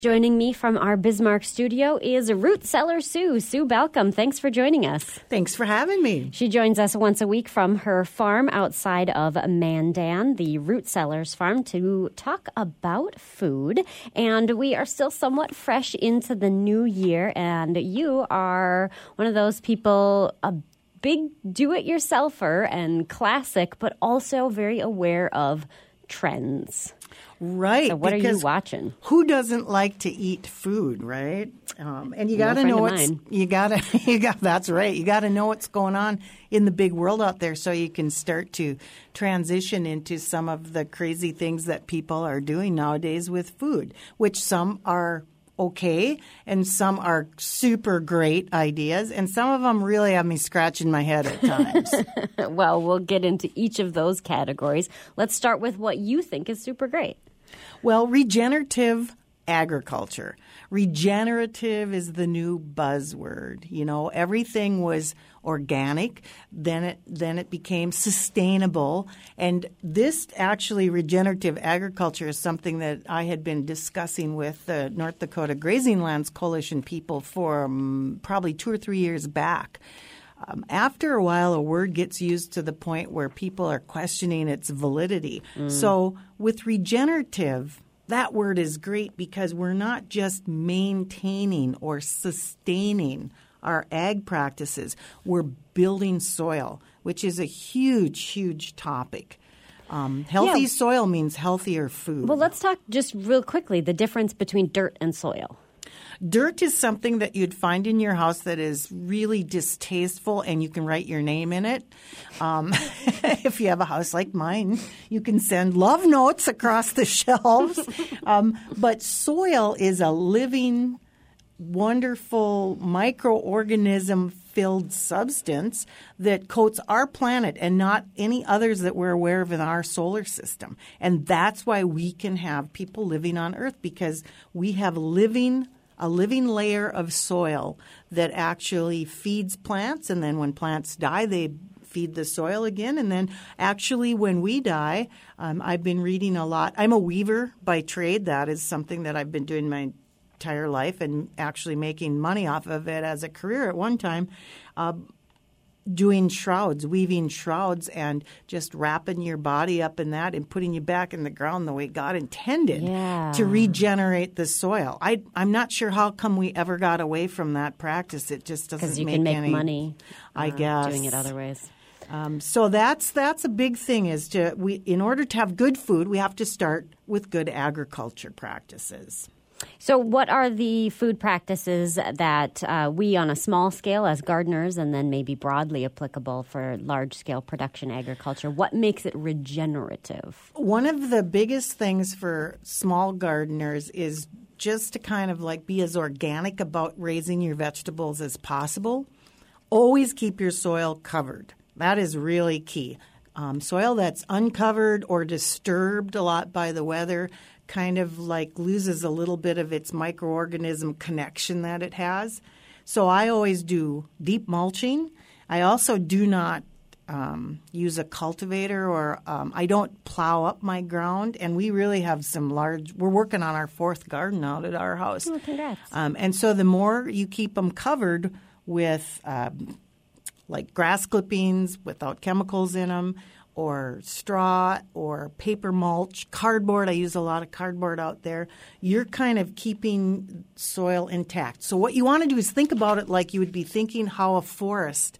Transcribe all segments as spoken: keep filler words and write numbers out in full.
Joining me from our Bismarck studio is Root Cellar Sue. Sue Balcom, thanks for joining us. Thanks for having me. She joins us once a week from her farm outside of Mandan, the Root Cellars farm, to talk about food. And we are still somewhat fresh into the new year, and you are one of those people, a big do-it-yourselfer and classic, but also very aware of trends. Right. So what are you watching? Who doesn't like to eat food, right? Um, and you got to no know what's you got to you got that's right. You got to know what's going on in the big world out there so you can start to transition into some of the crazy things that people are doing nowadays with food, which some are okay, and some are super great ideas, and some of them really have me scratching my head at times. Well, we'll get into each of those categories. Let's start with what you think is super great. Well, regenerative agriculture. Regenerative is the new buzzword. You know, everything was organic, then it then it became sustainable. And this actually, regenerative agriculture, is something that I had been discussing with the North Dakota Grazing Lands Coalition people for um, probably two or three years back. Um, after a while, a word gets used to the point where people are questioning its validity. Mm. So with regenerative, that word is great because we're not just maintaining or sustaining our ag practices. We're building soil, which is a huge, huge topic. Um, healthy yeah. soil means healthier food. Well, let's talk just real quickly the difference between dirt and soil. Dirt is something that you'd find in your house that is really distasteful, and you can write your name in it. Um, if you have a house like mine, you can send love notes across the shelves. Um, but soil is a living, wonderful microorganism-filled substance that coats our planet and not any others that we're aware of in our solar system. And that's why we can have people living on Earth, because we have living a living layer of soil that actually feeds plants, and then when plants die, they feed the soil again. And then actually when we die, um, I've been reading a lot. I'm a weaver by trade. That is something that I've been doing my entire life and actually making money off of it as a career at one time. Uh, doing shrouds, weaving shrouds, and just wrapping your body up in that and putting you back in the ground the way God intended yeah. to regenerate the soil. I, I'm not sure how come we ever got away from that practice. It just doesn't make any – Because you make can make any, money I uh, guess. doing it other ways. Um, so that's that's a big thing is to we in order to have good food, we have to start with good agriculture practices. So what are the food practices that uh, we on a small scale as gardeners and then maybe broadly applicable for large-scale production agriculture? What makes it regenerative? One of the biggest things for small gardeners is just to kind of like be as organic about raising your vegetables as possible. Always keep your soil covered. That is really key. Um, soil that's uncovered or disturbed a lot by the weather kind of like loses a little bit of its microorganism connection that it has. So I always do deep mulching. I also do not um, use a cultivator or um, I don't plow up my ground. And we really have some large – we're working on our fourth garden out at our house. Oh, congrats. Um, and so the more you keep them covered with uh, like grass clippings without chemicals in them, or straw or paper mulch, cardboard. I use a lot of cardboard out there. You're kind of keeping soil intact. So what you want to do is think about it like you would be thinking how a forest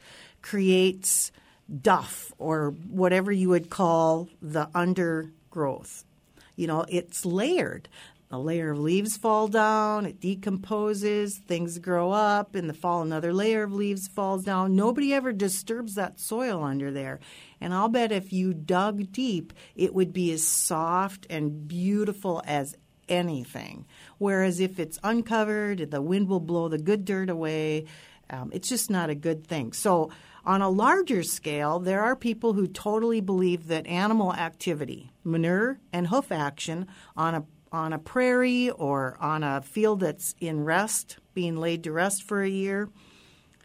creates duff or whatever you would call the undergrowth. You know, it's layered. A layer of leaves fall down, it decomposes, things grow up. In the fall, another layer of leaves falls down. Nobody ever disturbs that soil under there. And I'll bet if you dug deep, it would be as soft and beautiful as anything. Whereas if it's uncovered, the wind will blow the good dirt away. Um, it's just not a good thing. So on a larger scale, there are people who totally believe that animal activity, manure and hoof action on a on a prairie or on a field that's in rest, being laid to rest for a year,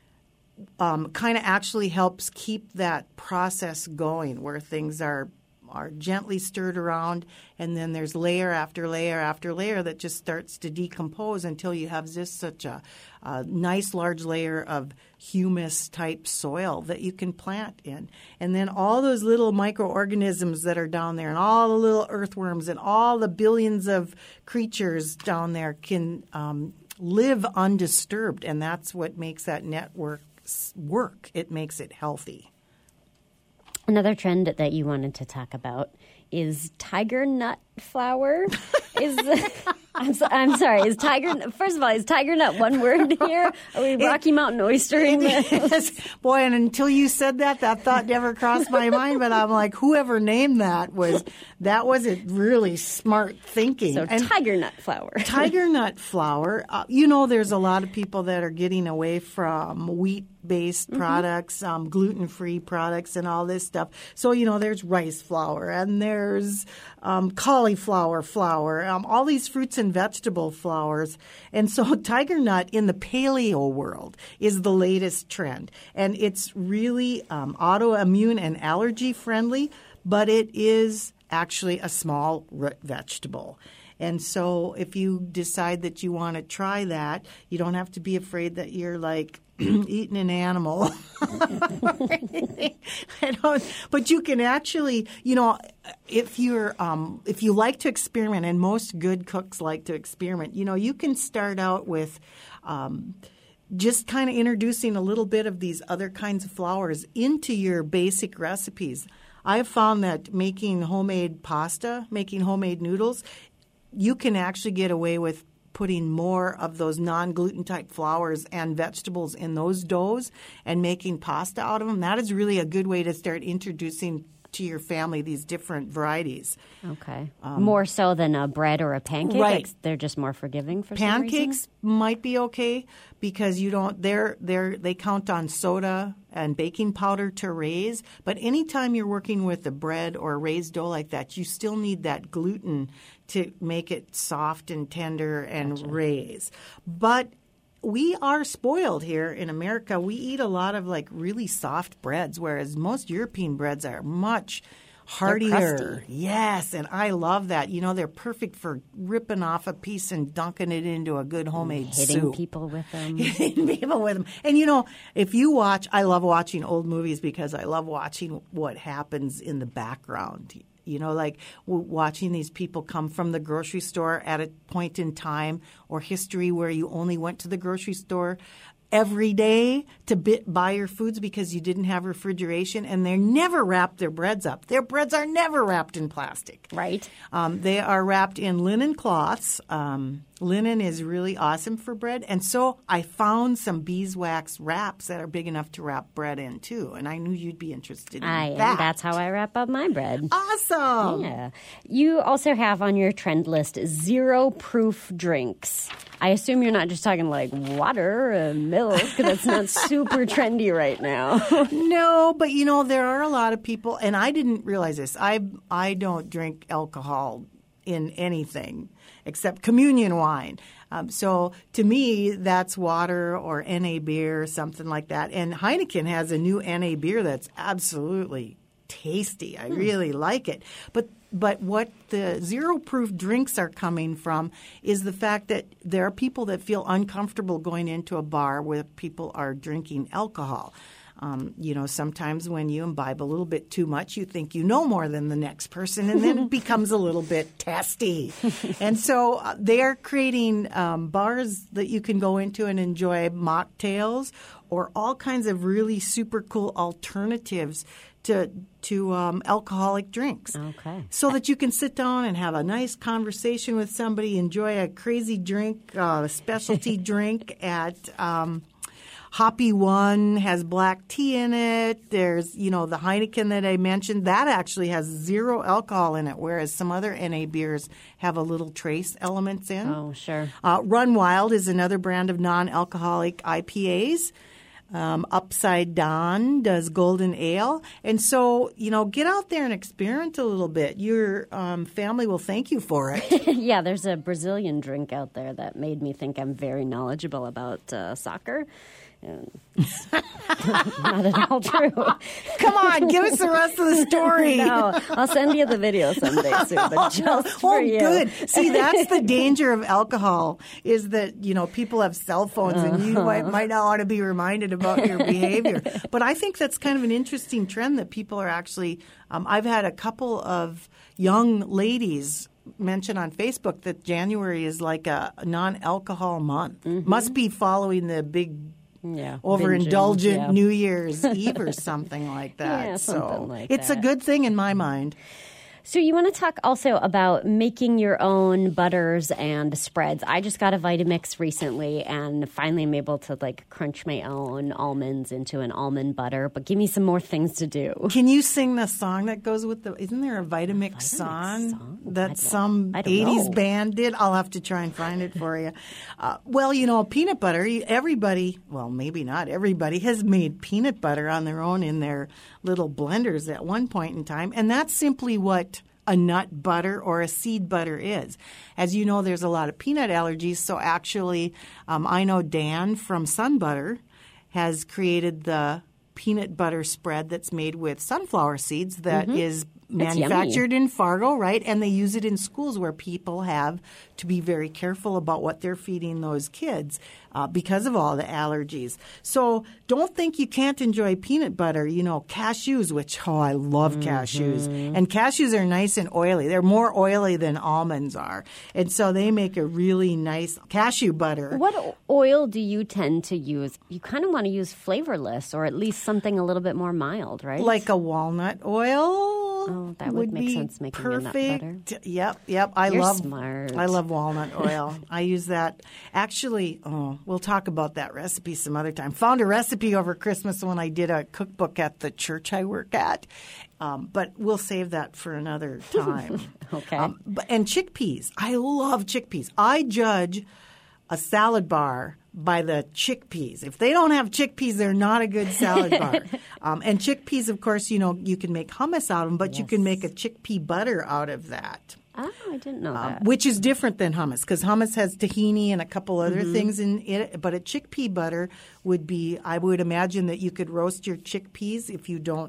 um, kind of actually helps keep that process going where things are are gently stirred around, and then there's layer after layer after layer that just starts to decompose until you have just such a, a nice large layer of humus-type soil that you can plant in. And then all those little microorganisms that are down there and all the little earthworms and all the billions of creatures down there can um, live undisturbed, and that's what makes that network work. It makes it healthy. Another trend that you wanted to talk about is tiger nut flower. Is I'm, so, I'm sorry. Is tiger? First of all, is tiger nut one word here? Are we Rocky it, Mountain oystering this? Boy, and until you said that, that thought never crossed my mind. But I'm like, whoever named that was that wasn't really smart thinking. So and tiger nut flower. Tiger nut flower. Uh, you know, there's a lot of people that are getting away from wheat-based mm-hmm. products, um, gluten-free products, and all this stuff. So you know, there's rice flour and there's um, cauliflower flour, um, all these fruits and vegetable flours. And so tiger nut in the paleo world is the latest trend. And it's really um, autoimmune and allergy friendly, but it is actually a small root vegetable. And so if you decide that you want to try that, you don't have to be afraid that you're like eating an animal. I don't, but you can actually, you know, if you're um, if you like to experiment, and most good cooks like to experiment, you know, you can start out with um, just kind of introducing a little bit of these other kinds of flours into your basic recipes. I've found that making homemade pasta, making homemade noodles, you can actually get away with putting more of those non-gluten type flours and vegetables in those doughs and making pasta out of them. That is really a good way to start introducing to your family these different varieties. Okay. Um, more so than a bread or a pancake? Right. They're just more forgiving for some reason? Pancakes might be okay because you don't, they're, they're, they count on soda and baking powder to raise. But anytime you're working with a bread or a raised dough like that, you still need that gluten to make it soft and tender and gotcha. Raise. But we are spoiled here in America. We eat a lot of like really soft breads, whereas most European breads are much heartier. Yes, and I love that. You know, they're perfect for ripping off a piece and dunking it into a good homemade Hitting soup. Hitting people with them. Hitting people with them. And, you know, if you watch, I love watching old movies because I love watching what happens in the background. You know, like watching these people come from the grocery store at a point in time or history where you only went to the grocery store every day to bit, buy your foods because you didn't have refrigeration, and they never wrapped their breads up. Their breads are never wrapped in plastic. Right. Um, they are wrapped in linen cloths. Um, linen is really awesome for bread. And so I found some beeswax wraps that are big enough to wrap bread in, too. And I knew you'd be interested in I that. am. That's how I wrap up my bread. Awesome. Yeah. You also have on your trend list zero-proof drinks. I assume you're not just talking like water and milk. That's not super trendy right now. No, but, you know, there are a lot of people, and I didn't realize this. I I don't drink alcohol in anything except communion wine. Um, so to me, that's water or N A beer or something like that. And Heineken has a new N A beer that's absolutely tasty. I hmm. really like it. But but what the zero-proof drinks are coming from is the fact that there are people that feel uncomfortable going into a bar where people are drinking alcohol. Um, you know, sometimes when you imbibe a little bit too much, you think you know more than the next person, and then it becomes a little bit testy. And so uh, they are creating um, bars that you can go into and enjoy mocktails or all kinds of really super cool alternatives to to um, alcoholic drinks. Okay. So that you can sit down and have a nice conversation with somebody, enjoy a crazy drink, uh, a specialty drink at um, Hoppy One has black tea in it. There's, you know, the Heineken that I mentioned. That actually has zero alcohol in it, whereas some other N A beers have a little trace elements in. Oh, sure. Uh, Run Wild is another brand of non-alcoholic I P As. Um, Upside Down does golden ale. And so, you know, get out there and experiment a little bit. Your um, family will thank you for it. Yeah, there's a Brazilian drink out there that made me think I'm very knowledgeable about uh, soccer. And it's not at all true. Come on, give us the rest of the story. No, I'll send you the video someday, Sue, but just for oh, you. good. See, that's the danger of alcohol is that, you know, people have cell phones and you might, might not want to be reminded about your behavior. But I think that's kind of an interesting trend that people are actually um, – I've had a couple of young ladies mention on Facebook that January is like a non-alcohol month. Mm-hmm. Must be following the big – Yeah, overindulgent yeah. New Year's Eve or something like that. Yeah, something so like it's that. a good thing in my mind. So you want to talk also about making your own butters and spreads. I just got a Vitamix recently and finally I'm able to like crunch my own almonds into an almond butter. But give me some more things to do. Can you sing the song that goes with the – isn't there a Vitamix, Vitamix song, song that I'd some love, eighties know. band did? I'll have to try and find it for you. Uh, well, you know, peanut butter, everybody – well, maybe not everybody has made peanut butter on their own in their little blenders at one point in time. And that's simply what – a nut butter or a seed butter is. As you know, there's a lot of peanut allergies, so actually um, I know Dan from Sun Butter has created the peanut butter spread that's made with sunflower seeds that mm-hmm. is manufactured in Fargo, right? And they use it in schools where people have to be very careful about what they're feeding those kids uh, because of all the allergies. So don't think you can't enjoy peanut butter. You know, cashews, which, oh, I love mm-hmm. cashews. And cashews are nice and oily. They're more oily than almonds are. And so they make a really nice cashew butter. What oil do you tend to use? You kind of want to use flavorless or at least something a little bit more mild, right? Like a walnut oil. Oh, that would, would make sense making perfect. a nut butter. Yep, yep. I You're love smart. I love walnut oil. I use that. Actually, oh, we'll talk about that recipe some other time. Found a recipe over Christmas when I did a cookbook at the church I work at. Um, but we'll save that for another time. Okay. Um, but, and chickpeas. I love chickpeas. I judge a salad bar by the chickpeas. If they don't have chickpeas, they're not a good salad bar. Um, and chickpeas, of course, you know, you can make hummus out of them, but yes. you can make a chickpea butter out of that. Oh, I didn't know um, that. Which is different than hummus because hummus has tahini and a couple other mm-hmm. things in it. But a chickpea butter would be, I would imagine that you could roast your chickpeas if you don't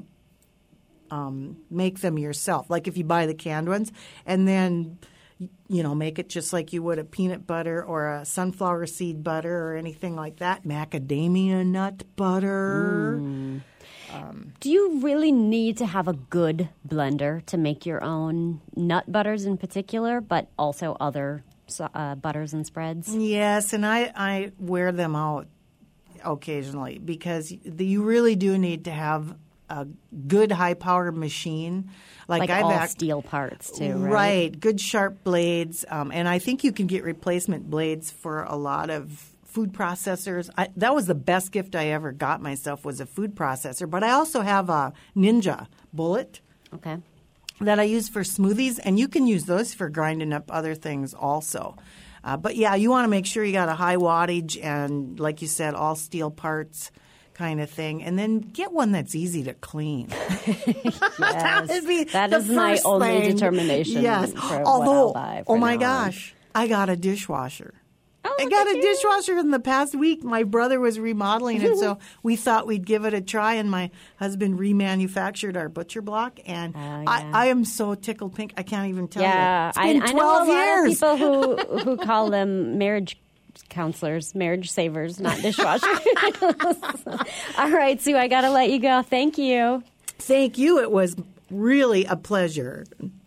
um, make them yourself. Like if you buy the canned ones and then – you know, make it just like you would a peanut butter or a sunflower seed butter or anything like that. Macadamia nut butter. Mm. Um, Do you really need to have a good blender to make your own nut butters in particular, but also other uh, butters and spreads? Yes, and I, I wear them out occasionally because you really do need to have a good high-powered machine. Like, like I've all act- steel parts, too, right? Right. Good sharp blades. Um, and I think you can get replacement blades for a lot of food processors. I, that was the best gift I ever got myself was a food processor. But I also have a Ninja bullet. Okay. That I use for smoothies. And you can use those for grinding up other things also. Uh, but, yeah, you want to make sure you got a high wattage and, like you said, all steel parts kind of thing, and then get one that's easy to clean. Yes, that, that is my only thing. determination. Yes, for although, what I'll buy oh my now gosh, I got a dishwasher. Oh, I got a you. dishwasher in the past week. My brother was remodeling it, so we thought we'd give it a try, and my husband remanufactured our butcher block, and oh, yeah. I, I am so tickled pink. I can't even tell yeah, you. It's been I, twelve I know a years. lot of people who, who call them marriage counselors, marriage savers, not dishwashers. All right, Sue, I got to let you go. Thank you. Thank you. It was really a pleasure.